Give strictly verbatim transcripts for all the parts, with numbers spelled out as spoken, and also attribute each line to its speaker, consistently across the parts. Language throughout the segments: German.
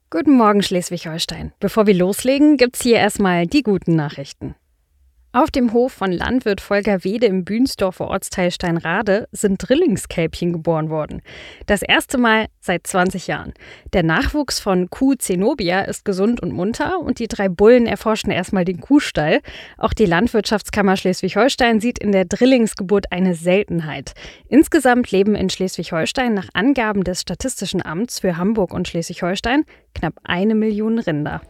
Speaker 1: Guten Morgen, Schleswig-Holstein. Bevor wir loslegen, gibt's hier erstmal die guten Nachrichten. Auf dem Hof von Landwirt Volker Wede im Bühnsdorfer Ortsteil Steinrade sind Drillingskälbchen geboren worden. Das erste Mal seit zwanzig Jahren. Der Nachwuchs von Kuh Zenobia ist gesund und munter und die drei Bullen erforschen erstmal den Kuhstall. Auch die Landwirtschaftskammer Schleswig-Holstein sieht in der Drillingsgeburt eine Seltenheit. Insgesamt leben in Schleswig-Holstein nach Angaben des Statistischen Amts für Hamburg und Schleswig-Holstein knapp eine Million Rinder.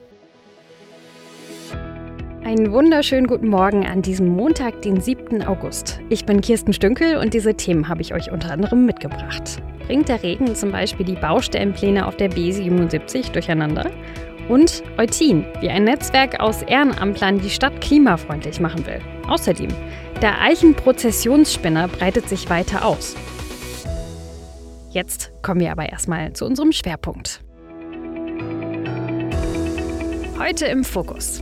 Speaker 1: Einen wunderschönen guten Morgen an diesem Montag, den siebten August. Ich bin Kirsten Stünkel und diese Themen habe ich euch unter anderem mitgebracht. Bringt der Regen zum Beispiel die Baustellenpläne auf der B siebenundsiebzig durcheinander? Und Eutin, wie ein Netzwerk aus Ehrenamtlern die Stadt klimafreundlich machen will. Außerdem, der Eichenprozessionsspinner breitet sich weiter aus. Jetzt kommen wir aber erstmal zu unserem Schwerpunkt. Heute im Fokus.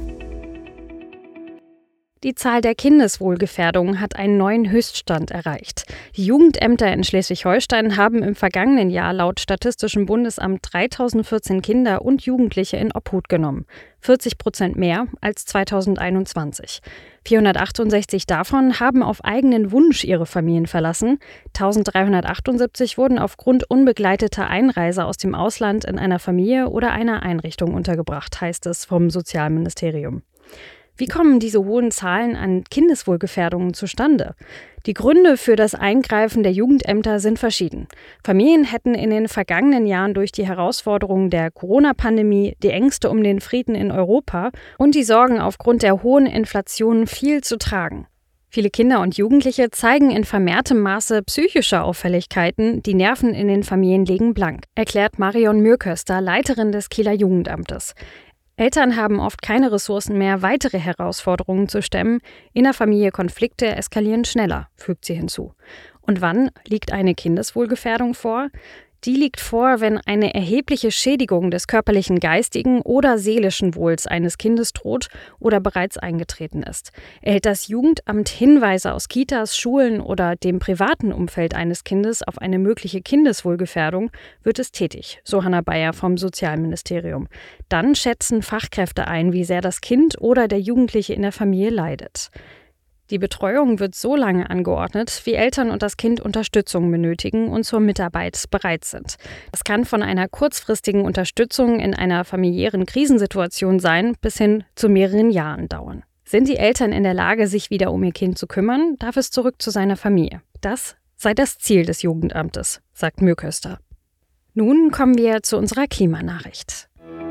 Speaker 1: Die Zahl der Kindeswohlgefährdungen hat einen neuen Höchststand erreicht. Die Jugendämter in Schleswig-Holstein haben im vergangenen Jahr laut Statistischem Bundesamt dreitausendvierzehn Kinder und Jugendliche in Obhut genommen. vierzig Prozent mehr als zweitausendeinundzwanzig. vierhundertachtundsechzig davon haben auf eigenen Wunsch ihre Familien verlassen. eintausenddreihundertachtundsiebzig wurden aufgrund unbegleiteter Einreise aus dem Ausland in einer Familie oder einer Einrichtung untergebracht, heißt es vom Sozialministerium. Wie kommen diese hohen Zahlen an Kindeswohlgefährdungen zustande? Die Gründe für das Eingreifen der Jugendämter sind verschieden. Familien hätten in den vergangenen Jahren durch die Herausforderungen der Corona-Pandemie, die Ängste um den Frieden in Europa und die Sorgen aufgrund der hohen Inflation viel zu tragen. Viele Kinder und Jugendliche zeigen in vermehrtem Maße psychische Auffälligkeiten, die Nerven in den Familien legen blank, erklärt Marion Mürköster, Leiterin des Kieler Jugendamtes. Eltern haben oft keine Ressourcen mehr, weitere Herausforderungen zu stemmen. Innerfamilie Konflikte eskalieren schneller, fügt sie hinzu. Und wann liegt eine Kindeswohlgefährdung vor? Die liegt vor, wenn eine erhebliche Schädigung des körperlichen, geistigen oder seelischen Wohls eines Kindes droht oder bereits eingetreten ist. Erhält das Jugendamt Hinweise aus Kitas, Schulen oder dem privaten Umfeld eines Kindes auf eine mögliche Kindeswohlgefährdung, wird es tätig, so Hanna Bayer vom Sozialministerium. Dann schätzen Fachkräfte ein, wie sehr das Kind oder der Jugendliche in der Familie leidet. Die Betreuung wird so lange angeordnet, wie Eltern und das Kind Unterstützung benötigen und zur Mitarbeit bereit sind. Das kann von einer kurzfristigen Unterstützung in einer familiären Krisensituation sein, bis hin zu mehreren Jahren dauern. Sind die Eltern in der Lage, sich wieder um ihr Kind zu kümmern, darf es zurück zu seiner Familie. Das sei das Ziel des Jugendamtes, sagt Mürköster. Nun kommen wir zu unserer Klimanachricht.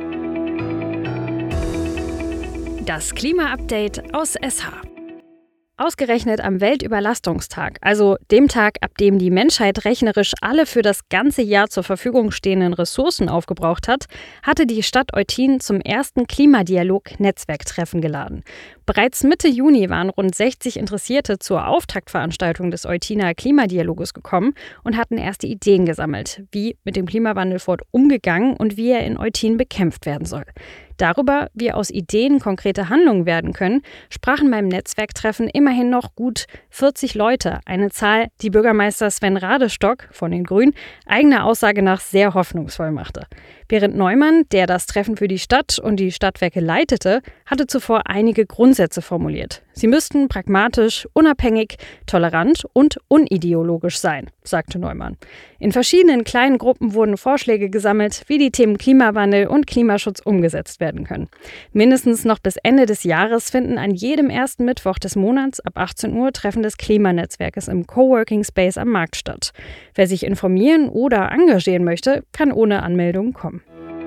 Speaker 1: Das Klima-Update aus S H. Ausgerechnet am Weltüberlastungstag, also dem Tag, ab dem die Menschheit rechnerisch alle für das ganze Jahr zur Verfügung stehenden Ressourcen aufgebraucht hat, hatte die Stadt Eutin zum ersten Klimadialog-Netzwerktreffen geladen. Bereits Mitte Juni waren rund sechzig Interessierte zur Auftaktveranstaltung des Eutiner Klimadialoges gekommen und hatten erste Ideen gesammelt, wie mit dem Klimawandel fort umgegangen und wie er in Eutin bekämpft werden soll. Darüber, wie aus Ideen konkrete Handlungen werden können, sprachen beim Netzwerktreffen immerhin noch gut vierzig Leute, eine Zahl, die Bürgermeister Sven Radestock von den Grünen eigener Aussage nach sehr hoffnungsvoll machte. Berend Neumann, der das Treffen für die Stadt und die Stadtwerke leitete, hatte zuvor einige Grundsätze formuliert. Sie müssten pragmatisch, unabhängig, tolerant und unideologisch sein, sagte Neumann. In verschiedenen kleinen Gruppen wurden Vorschläge gesammelt, wie die Themen Klimawandel und Klimaschutz umgesetzt werden können. Mindestens noch bis Ende des Jahres finden an jedem ersten Mittwoch des Monats ab achtzehn Uhr Treffen des Klimanetzwerkes im Coworking Space am Markt statt. Wer sich informieren oder engagieren möchte, kann ohne Anmeldung kommen.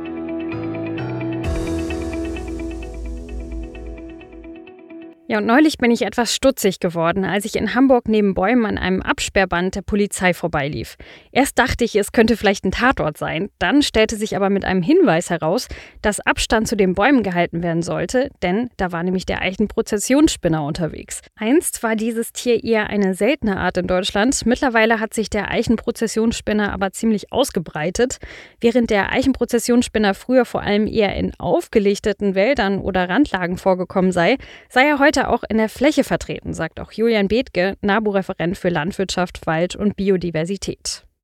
Speaker 1: Ja, und neulich bin ich etwas stutzig geworden, als ich in Hamburg neben Bäumen an einem Absperrband der Polizei vorbeilief. Erst dachte ich, es könnte vielleicht ein Tatort sein. Dann stellte sich aber mit einem Hinweis heraus, dass Abstand zu den Bäumen gehalten werden sollte, denn da war nämlich der Eichenprozessionsspinner unterwegs. Einst war dieses Tier eher eine seltene Art in Deutschland. Mittlerweile hat sich der Eichenprozessionsspinner aber ziemlich ausgebreitet. Während der Eichenprozessionsspinner früher vor allem eher in aufgelichteten Wäldern oder Randlagen vorgekommen sei, sei er heute auch in der Fläche vertreten, sagt auch Julian Bethke, NABU-Referent für Landwirtschaft, Wald und Biodiversität.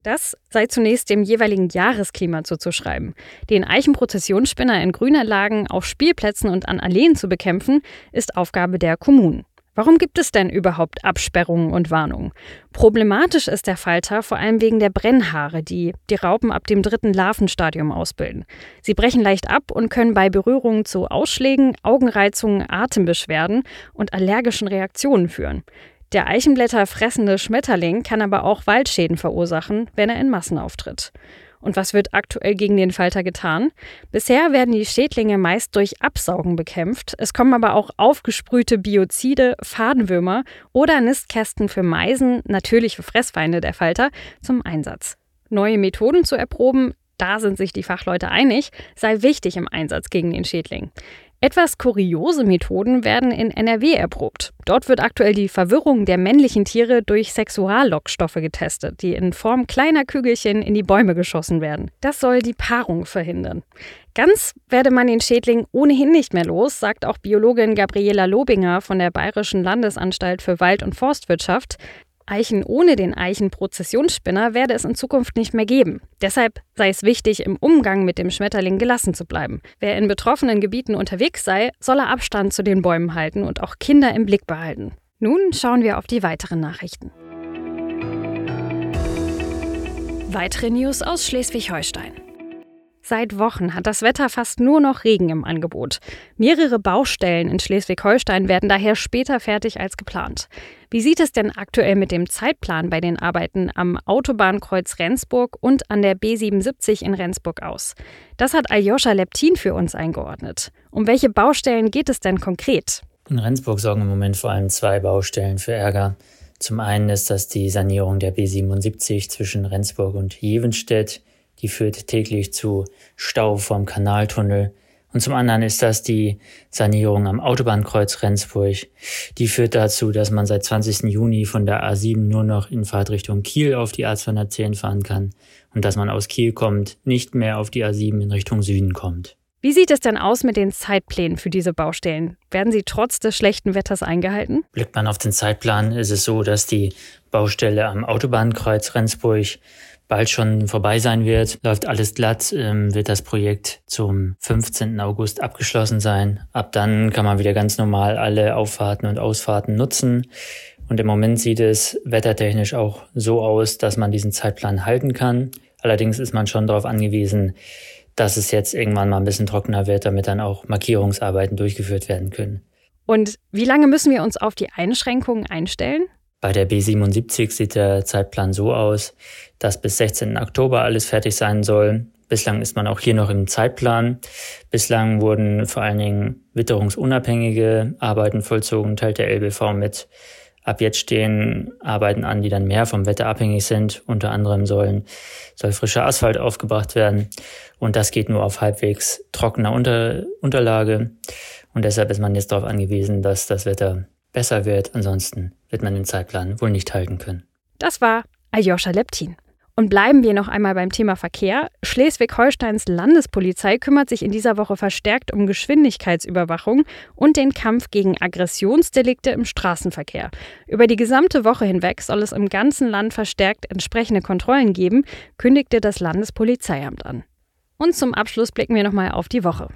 Speaker 1: Das sei zunächst dem jeweiligen Jahresklima zuzuschreiben. Den Eichenprozessionsspinner in Grünanlagen, auf Spielplätzen und an Alleen zu bekämpfen, ist Aufgabe der Kommunen. Warum gibt es denn überhaupt Absperrungen und Warnungen? Problematisch ist der Falter vor allem wegen der Brennhaare, die die Raupen ab dem dritten Larvenstadium ausbilden. Sie brechen leicht ab und können bei Berührungen zu Ausschlägen, Augenreizungen, Atembeschwerden und allergischen Reaktionen führen. Der Eichenblätter fressende Schmetterling kann aber auch Waldschäden verursachen, wenn er in Massen auftritt. Und was wird aktuell gegen den Falter getan? Bisher werden die Schädlinge meist durch Absaugen bekämpft. Es kommen aber auch aufgesprühte Biozide, Fadenwürmer oder Nistkästen für Meisen, natürliche Fressfeinde der Falter, zum Einsatz. Neue Methoden zu erproben, da sind sich die Fachleute einig, sei wichtig im Einsatz gegen den Schädling. Etwas kuriose Methoden werden in N R W erprobt. Dort wird aktuell die Verwirrung der männlichen Tiere durch Sexuallockstoffe getestet, die in Form kleiner Kügelchen in die Bäume geschossen werden. Das soll die Paarung verhindern. Ganz werde man den Schädling ohnehin nicht mehr los, sagt auch Biologin Gabriela Lobinger von der Bayerischen Landesanstalt für Wald- und Forstwirtschaft. Eichen ohne den Eichenprozessionsspinner werde es in Zukunft nicht mehr geben. Deshalb sei es wichtig, im Umgang mit dem Schmetterling gelassen zu bleiben. Wer in betroffenen Gebieten unterwegs sei, solle Abstand zu den Bäumen halten und auch Kinder im Blick behalten. Nun schauen wir auf die weiteren Nachrichten. Weitere News aus Schleswig-Holstein. Seit Wochen hat das Wetter fast nur noch Regen im Angebot. Mehrere Baustellen in Schleswig-Holstein werden daher später fertig als geplant. Wie sieht es denn aktuell mit dem Zeitplan bei den Arbeiten am Autobahnkreuz Rendsburg und an der B siebenundsiebzig in Rendsburg aus? Das hat Aljoscha Leptin für uns eingeordnet. Um welche Baustellen geht es denn konkret?
Speaker 2: In Rendsburg sorgen im Moment vor allem zwei Baustellen für Ärger. Zum einen ist das die Sanierung der B siebenundsiebzig zwischen Rendsburg und Jevenstedt. Die führt täglich zu Stau vom Kanaltunnel. Und zum anderen ist das die Sanierung am Autobahnkreuz Rendsburg. Die führt dazu, dass man seit zwanzigsten Juni von der A sieben nur noch in Fahrtrichtung Kiel auf die A zweihundertzehn fahren kann und dass man aus Kiel kommt, nicht mehr auf die A sieben in Richtung Süden kommt.
Speaker 1: Wie sieht es denn aus mit den Zeitplänen für diese Baustellen? Werden sie trotz des schlechten Wetters eingehalten?
Speaker 2: Blickt man auf den Zeitplan, ist es so, dass die Baustelle am Autobahnkreuz Rendsburg bald schon vorbei sein wird. Läuft alles glatt, ähm, wird das Projekt zum fünfzehnten August abgeschlossen sein. Ab dann kann man wieder ganz normal alle Auffahrten und Ausfahrten nutzen. Und im Moment sieht es wettertechnisch auch so aus, dass man diesen Zeitplan halten kann. Allerdings ist man schon darauf angewiesen, dass es jetzt irgendwann mal ein bisschen trockener wird, damit dann auch Markierungsarbeiten durchgeführt werden können.
Speaker 1: Und wie lange müssen wir uns auf die Einschränkungen einstellen?
Speaker 2: Bei der B siebenundsiebzig sieht der Zeitplan so aus, dass bis sechzehnten Oktober alles fertig sein soll. Bislang ist man auch hier noch im Zeitplan. Bislang wurden vor allen Dingen witterungsunabhängige Arbeiten vollzogen, teilt der L B V mit. Ab jetzt stehen Arbeiten an, die dann mehr vom Wetter abhängig sind. Unter anderem sollen, soll frischer Asphalt aufgebracht werden. Und das geht nur auf halbwegs trockener Unter, Unterlage. Und deshalb ist man jetzt darauf angewiesen, dass das Wetter besser wird. Ansonsten wird man den Zeitplan wohl nicht halten können.
Speaker 1: Das war Aljoscha Leptin. Und bleiben wir noch einmal beim Thema Verkehr. Schleswig-Holsteins Landespolizei kümmert sich in dieser Woche verstärkt um Geschwindigkeitsüberwachung und den Kampf gegen Aggressionsdelikte im Straßenverkehr. Über die gesamte Woche hinweg soll es im ganzen Land verstärkt entsprechende Kontrollen geben, kündigte das Landespolizeiamt an. Und zum Abschluss blicken wir nochmal auf die Woche.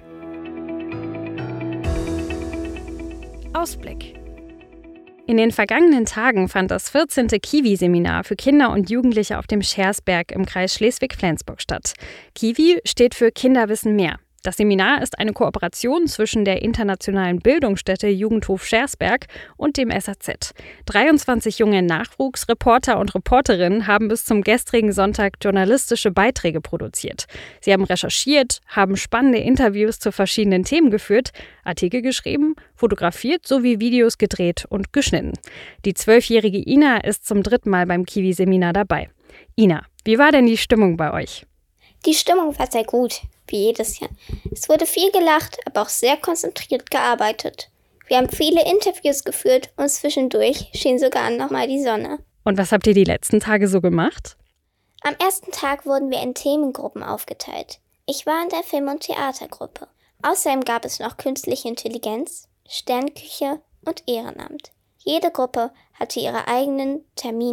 Speaker 1: Ausblick. In den vergangenen Tagen fand das vierzehnte Kiwi-Seminar für Kinder und Jugendliche auf dem Schersberg im Kreis Schleswig-Flensburg statt. Kiwi steht für Kinder wissen mehr. Das Seminar ist eine Kooperation zwischen der internationalen Bildungsstätte Jugendhof Schersberg und dem S A Z. dreiundzwanzig junge Nachwuchsreporter und Reporterinnen haben bis zum gestrigen Sonntag journalistische Beiträge produziert. Sie haben recherchiert, haben spannende Interviews zu verschiedenen Themen geführt, Artikel geschrieben, fotografiert sowie Videos gedreht und geschnitten. Die zwölfjährige Ina ist zum dritten Mal beim Kiwi-Seminar dabei. Ina, wie war denn die Stimmung bei euch?
Speaker 3: Die Stimmung war sehr gut, wie jedes Jahr. Es wurde viel gelacht, aber auch sehr konzentriert gearbeitet. Wir haben viele Interviews geführt und zwischendurch schien sogar nochmal die Sonne.
Speaker 1: Und was habt ihr die letzten Tage so gemacht?
Speaker 3: Am ersten Tag wurden wir in Themengruppen aufgeteilt. Ich war in der Film- und Theatergruppe. Außerdem gab es noch künstliche Intelligenz, Sternküche und Ehrenamt. Jede Gruppe hatte ihre eigenen Termine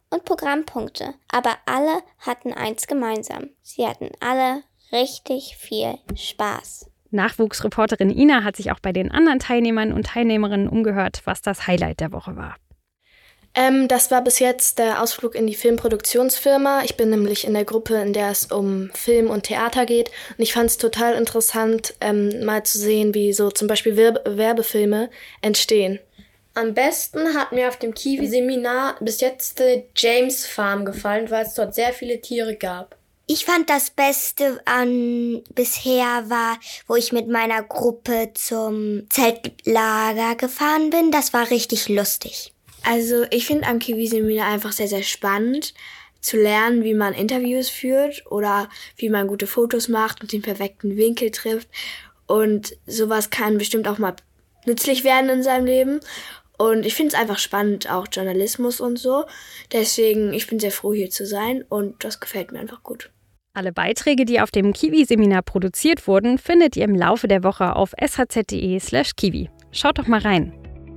Speaker 3: und Programmpunkte. Aber alle hatten eins gemeinsam. Sie hatten alle richtig viel Spaß.
Speaker 1: Nachwuchsreporterin Ina hat sich auch bei den anderen Teilnehmern und Teilnehmerinnen umgehört, was das Highlight der Woche war.
Speaker 4: Ähm, das war bis jetzt der Ausflug in die Filmproduktionsfirma. Ich bin nämlich in der Gruppe, in der es um Film und Theater geht. Und ich fand es total interessant, ähm, mal zu sehen, wie so zum Beispiel Werbe- Werbefilme entstehen.
Speaker 5: Am besten hat mir auf dem Kiwi-Seminar bis jetzt die James Farm gefallen, weil es dort sehr viele Tiere gab.
Speaker 6: Ich fand das Beste an bisher war, wo ich mit meiner Gruppe zum Zeltlager gefahren bin. Das war richtig lustig.
Speaker 4: Also ich finde am Kiwi-Seminar einfach sehr, sehr spannend zu lernen, wie man Interviews führt oder wie man gute Fotos macht und den perfekten Winkel trifft. Und sowas kann bestimmt auch mal nützlich werden in seinem Leben. Und ich finde es einfach spannend, auch Journalismus und so. Deswegen, ich bin sehr froh, hier zu sein und das gefällt mir einfach gut.
Speaker 1: Alle Beiträge, die auf dem Kiwi-Seminar produziert wurden, findet ihr im Laufe der Woche auf shz.de slash kiwi. Schaut doch mal rein.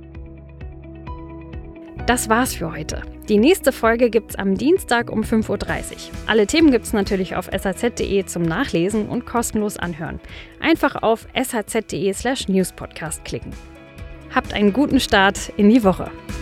Speaker 1: Das war's für heute. Die nächste Folge gibt's am Dienstag um fünf Uhr dreißig. Alle Themen gibt's natürlich auf shz.de zum Nachlesen und kostenlos anhören. Einfach auf shz.de slash newspodcast klicken. Habt einen guten Start in die Woche.